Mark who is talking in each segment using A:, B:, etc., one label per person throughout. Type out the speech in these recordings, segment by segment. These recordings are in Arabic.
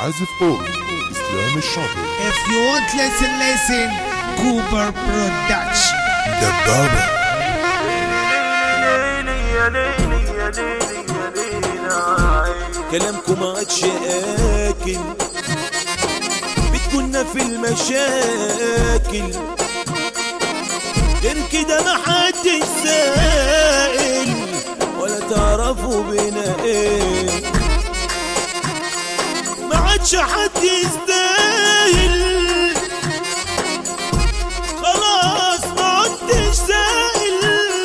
A: عازف أول إسلام الشاطر.
B: If you want listen Cooper Production.
A: دبابة
C: كلامكم عادش آكل بتكوننا في المشاكل غير كده محدش سائل ولا تعرفوا بينا ايه ما عادش حد يستاهل خلاص ما عدتش سائل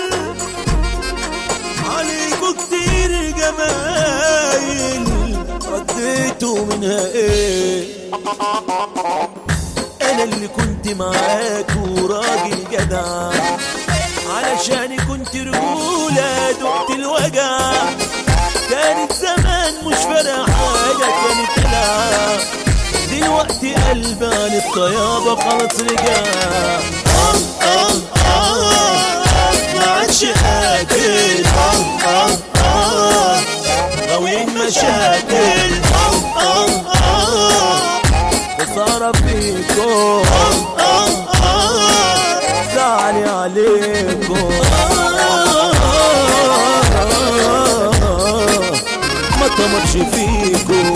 C: عليكوا كتير جمايل رديتوا منها ايه انا اللي كنت معاكوا راجل جدع علشان كنت رجولة دقت الوجع كانت زمان مش فارقة حاجة كانت تلعب دلوقتي قلبي عن الطيابة خلاص رجع ما عادش قادر غاويين مشاكل خسارة فيكم زعلي عليكم ما طمرش فيكم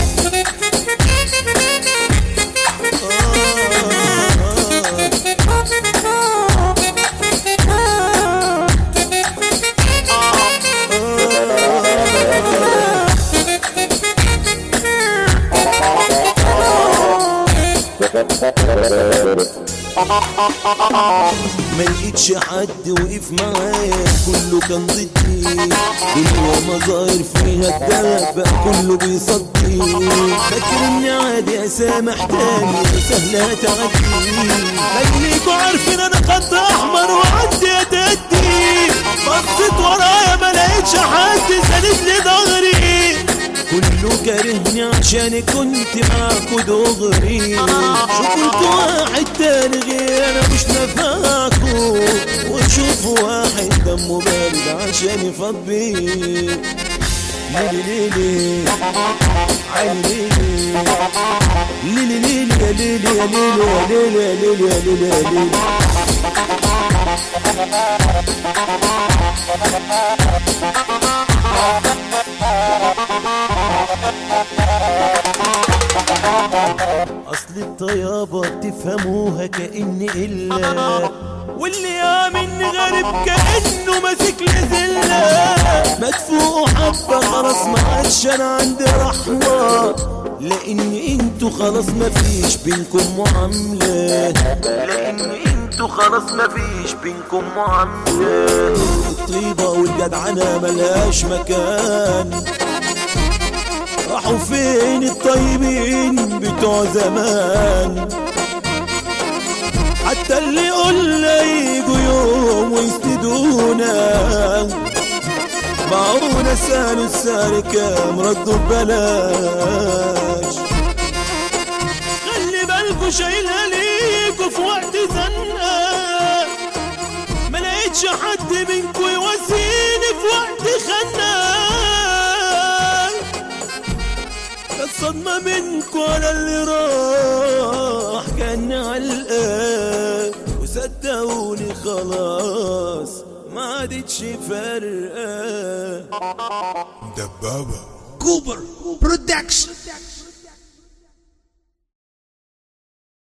C: ما لقيتش حد وقف معايا كله كان ضدي دنيا مظاهر فيها الدهب بقى كله بيصدي فاكر اني عادي اسامح تاني سهلة تعدي خليكوا عارفين انا خط احمر وعدي اتدي بصيت ورايا ما لقيتش حد ساند لي ظهري كله كارهني عشان كنت معاكوا دغري شوفوا انتوا واحد تاني غير انا مش نافعكوا وتشوفوا واحد دمه بارد عشان يفضي ليلي ليلي عيني ليلي ليلي يا ليلي يا ليلي يا ليلي يا ليلي يا ليلي اصل الطيابة تفهموها كأن إلا واللي يامن غريب كأنه ماسك لزلة مدفوق حبة خلاص ما عادش انا عندي رحمة لان انتوا خلاص مفيش بينكم معاملة الطيبة والجدعنة ملهاش مكان راحوا فين الطيبين بتوع زمان حتى اللي قلنا يجوا يوم ويسندونا باعونا سالوا السعر كام ردوا ببلاش خلي بالكوا شايلها ليكوا في وقت زنقة ما لقيتش حد منكوا يواسيني في وقت خنقة الصدمة منكوا على اللي راح كان علقة وصدقوني خلاص ما عادتش فارقة
A: دبابة
B: Cooper Production.